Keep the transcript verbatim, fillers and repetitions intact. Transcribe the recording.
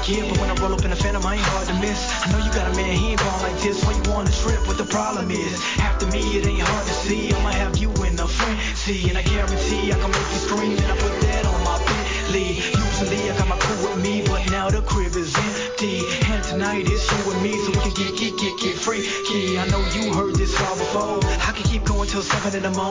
kid, but when I roll up in a phantom, I ain't hard to miss. I know you got a man, he ain't born like this. Why you on a trip? What the problem is? After me, it ain't hard to see. I'ma have you in a frenzy, and I guarantee I can make you scream. And I put that on my Bentley. Usually I got my crew with me, but now the crib is empty. And tonight it's you and me, so we can get, get, get, get freaky. I know you heard this all before. I can keep going till seven in the morning.